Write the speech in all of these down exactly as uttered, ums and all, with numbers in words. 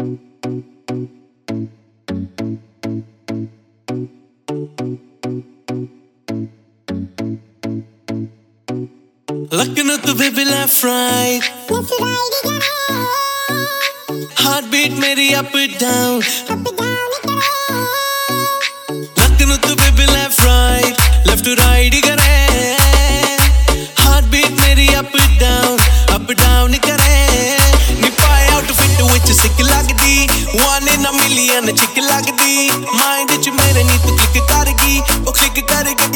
Looking at the baby left right, heartbeat मेरी up and down. Looking at the baby left right, left to right ही करे. Heartbeat मेरी up and down, up and down ही करे. नी पाए outfit विच सिक लगदी, one in a million चिक लगदी. Mind च मेरे नी तू click करगी, ओ click करगी.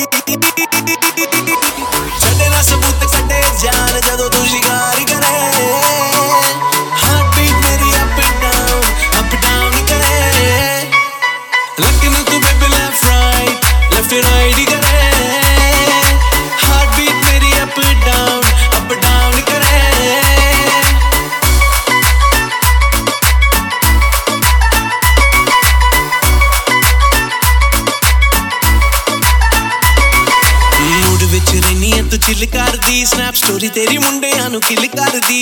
छड़े ना सबूत कटे जान जदों तू शिकार करे. Heartbeat मेरी up and down, up down ही करे. Looking at the baby left right, left to right ही करे. Heartbeat मेरी up and down, up down ही करे. तू चिल कर दी, स्नैप स्टोरी तेरी मुंडियां नु किल कर दी.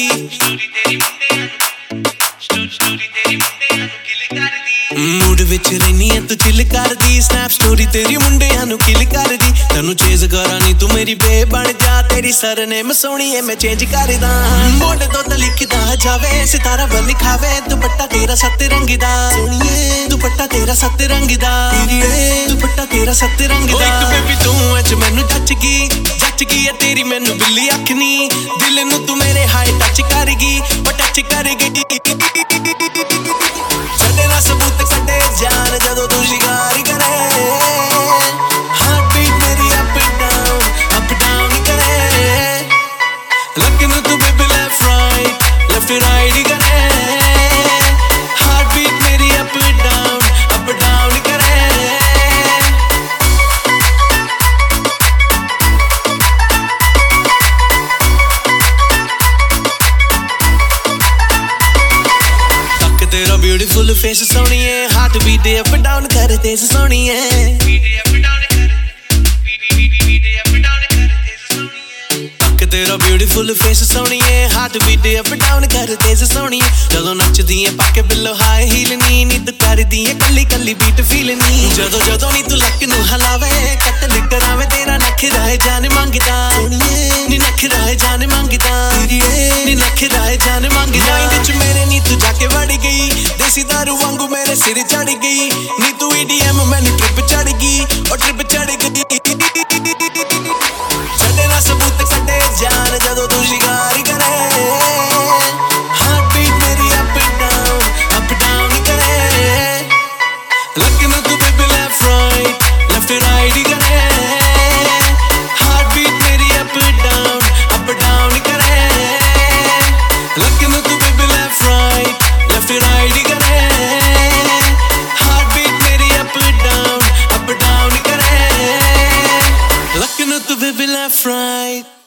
मूड विच रहनी है तू चिल कर दी, स्नैप स्टोरी तेरी मुंडियां नु किल कर दी. तैनू चेज करा नी तू मेरी बे बन जा, तेरी सरनेम सोहणी है मैं चेंज कर दा. मोढ़े तो त लिखदा जावे सितारा बल लिखावे, दुपट्टा तेरा सत रंग दा. सोहणीए दुपट्टा तेरा सत रंग दा, दुपट्टा तेरा सत रंग दा. एक बेबी तू अज मैनू जच गई, जच गई है तेरी मैनू बिल्ली अख नी. दिल नू तू मेरे हाय टच करगी, ओ टच करगी. छड़े ना सबूत कटे जान जदों तू शिकार करे. Heartbeat मेरी up and down, up down ही करे. Looking at the baby left right, left to right ही करे. Heartbeat मेरी up and down, up down ही करे. तेरा ब्यूटीफुल फेस सोहनी है, हार्ट बीट अप डाउन करे तेज सोहनी है. तेरा ब्यूटीफुल फेस सोहनी है, हार्ट बीट अप डाउन करे तेज सोहनी है. जदों नचदी है पाके बिलो हाई हील नी, नी तू करदी है कल्ली कल्ली बीट फील नी. जदों जदों नी तू लक नू हलावे, कटल करावे तेरा नखरा है जान मंगदा. नी नखरा है जान मंगदा, नी नखरा है जान मंगदा. माइंड च मेरे नी तू जाके वड़ गई, देसी दारू वांगू मेरे सिर चढ़ गई. नी तू ईडीएम मैनू ट्रिप चढ़ गई, ओ ट्रिप चढ़ गई. छड़े ना सबूत कटे जान जदों तू शिकार करे. Heartbeat मेरी up and down, up down ही करे. Looking at the baby left right, left to right ही करे. Heartbeat मेरी up and down, up down ही करे. Looking at the baby left right, left to right ही करे. Heartbeat मेरी up and down, up down ही करे. Looking at the baby left right.